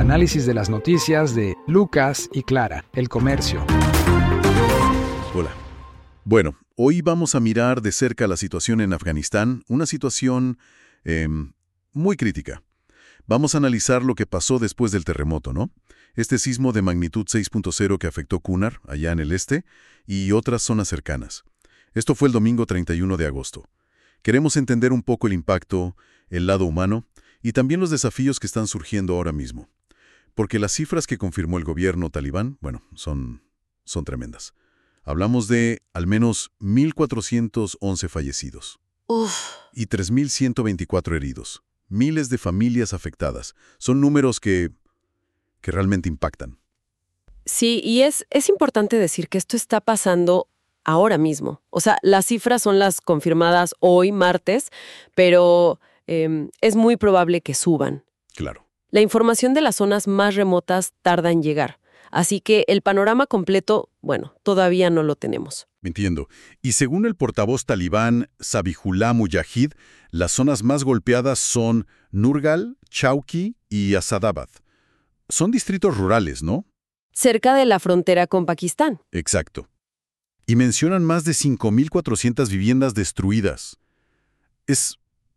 análisis de las noticias de Lucas y Clara, El Comercio. Hola. Bueno, hoy vamos a mirar de cerca la situación en Afganistán, una situación muy crítica. Vamos a analizar lo que pasó después del terremoto, ¿no? Este sismo de magnitud 6.0 que afectó Kunar, allá en el este, y otras zonas cercanas. Esto fue el domingo 31 de agosto. Queremos entender un poco el impacto, el lado humano, y también los desafíos que están surgiendo ahora mismo. Porque las cifras que confirmó el gobierno talibán, bueno, son tremendas. Hablamos de al menos 1.411 fallecidos. Uf. Y 3.124 heridos. Miles de familias afectadas. Son números que realmente impactan. Sí, y es importante decir que esto está pasando ahora mismo. O sea, las cifras son las confirmadas hoy, martes, pero es muy probable que suban. Claro. La información de las zonas más remotas tarda en llegar. Así que el panorama completo, bueno, todavía no lo tenemos. Entiendo. Y según el portavoz talibán Zabihullah Mujahid, las zonas más golpeadas son Nurgal, Chauki y Asadabad. Son distritos rurales, ¿no? Cerca de la frontera con Pakistán. Exacto. Y mencionan más de 5.400 viviendas destruidas. Es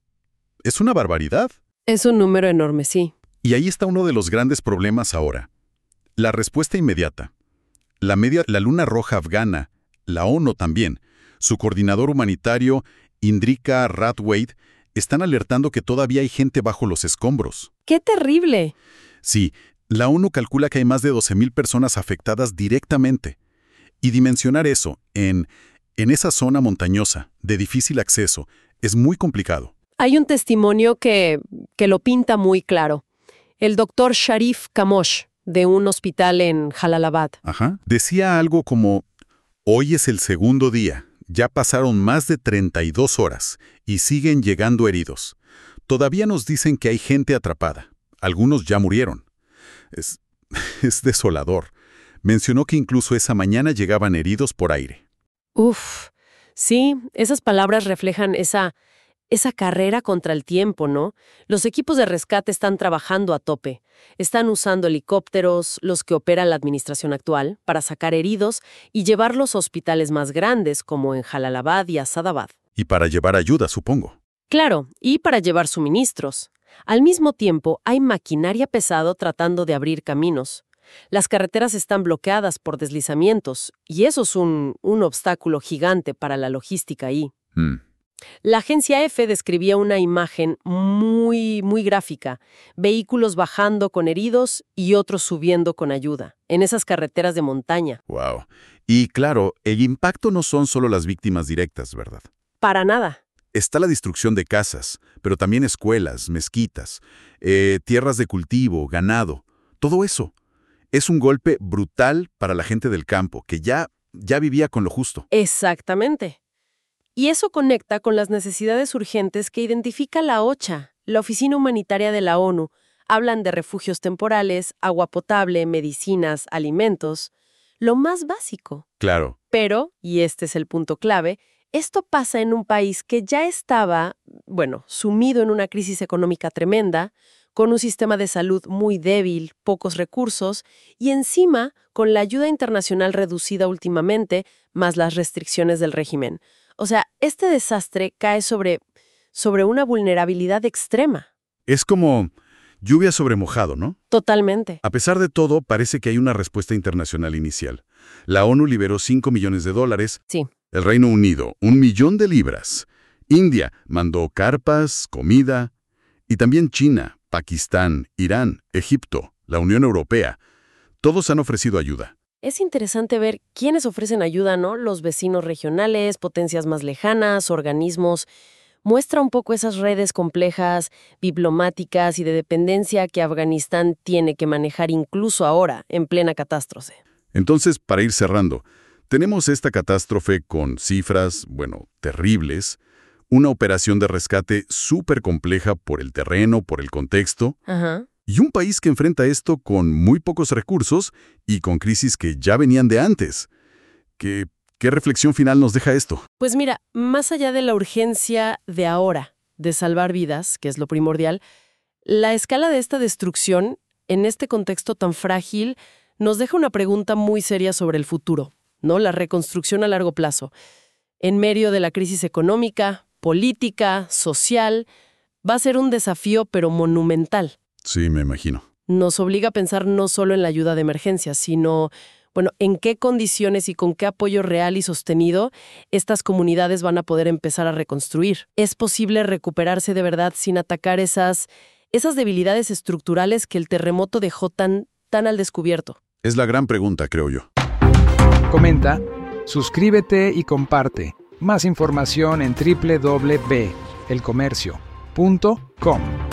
una barbaridad. Es un número enorme, sí. Y ahí está uno de los grandes problemas ahora. La respuesta inmediata. La Luna Roja Afgana, la ONU también, su coordinador humanitario, Indrika Rathwaite, están alertando que todavía hay gente bajo los escombros. ¡Qué terrible! Sí, la ONU calcula que hay más de 12.000 personas afectadas directamente. Y dimensionar eso en esa zona montañosa, de difícil acceso, es muy complicado. Hay un testimonio que lo pinta muy claro. El doctor Sharif Kamosh, de un hospital en Jalalabad. Ajá. Decía algo como, hoy es el segundo día, ya pasaron más de 32 horas y siguen llegando heridos. Todavía nos dicen que hay gente atrapada. Algunos ya murieron. Es desolador. Mencionó que incluso esa mañana llegaban heridos por aire. Uf, sí, esas palabras reflejan esa carrera contra el tiempo, ¿no? Los equipos de rescate están trabajando a tope. Están usando helicópteros, los que opera la administración actual, para sacar heridos y llevarlos a hospitales más grandes, como en Jalalabad y Asadabad. Y para llevar ayuda, supongo. Claro, y para llevar suministros. Al mismo tiempo, hay maquinaria pesada tratando de abrir caminos. Las carreteras están bloqueadas por deslizamientos, y eso es un obstáculo gigante para la logística ahí. La agencia EFE describía una imagen muy, muy gráfica. Vehículos bajando con heridos y otros subiendo con ayuda, en esas carreteras de montaña. Wow. Y claro, el impacto no son solo las víctimas directas, ¿verdad? Para nada. Está la destrucción de casas, pero también escuelas, mezquitas, tierras de cultivo, ganado. Todo eso. Es un golpe brutal para la gente del campo, que ya vivía con lo justo. Exactamente. Y eso conecta con las necesidades urgentes que identifica la OCHA, la Oficina Humanitaria de la ONU. Hablan de refugios temporales, agua potable, medicinas, alimentos. Lo más básico. Claro. Pero, y este es el punto clave, esto pasa en un país que ya estaba, sumido en una crisis económica tremenda, con un sistema de salud muy débil, pocos recursos, y encima con la ayuda internacional reducida últimamente, más las restricciones del régimen. O sea, este desastre cae sobre una vulnerabilidad extrema. Es como lluvia sobre mojado, ¿no? Totalmente. A pesar de todo, parece que hay una respuesta internacional inicial. La ONU liberó $5 millones. Sí. El Reino Unido, 1 millón de libras. India mandó carpas, comida. Y también China, Pakistán, Irán, Egipto, la Unión Europea. Todos han ofrecido ayuda. Es interesante ver quiénes ofrecen ayuda, ¿no? Los vecinos regionales, potencias más lejanas, organismos. Muestra un poco esas redes complejas, diplomáticas y de dependencia que Afganistán tiene que manejar incluso ahora, en plena catástrofe. Entonces, para ir cerrando, tenemos esta catástrofe con cifras, terribles, una operación de rescate súper compleja por el terreno, por el contexto. Ajá. Y un país que enfrenta esto con muy pocos recursos y con crisis que ya venían de antes. ¿Qué reflexión final nos deja esto? Pues mira, más allá de la urgencia de ahora, de salvar vidas, que es lo primordial, la escala de esta destrucción en este contexto tan frágil, nos deja una pregunta muy seria sobre el futuro, ¿no? La reconstrucción a largo plazo. En medio de la crisis económica, política, social, va a ser un desafío, pero monumental. Sí, me imagino. Nos obliga a pensar no solo en la ayuda de emergencia, sino, en qué condiciones y con qué apoyo real y sostenido estas comunidades van a poder empezar a reconstruir. ¿Es posible recuperarse de verdad sin atacar esas debilidades estructurales que el terremoto dejó tan al descubierto? Es la gran pregunta, creo yo. Comenta, suscríbete y comparte. Más información en www.elcomercio.com.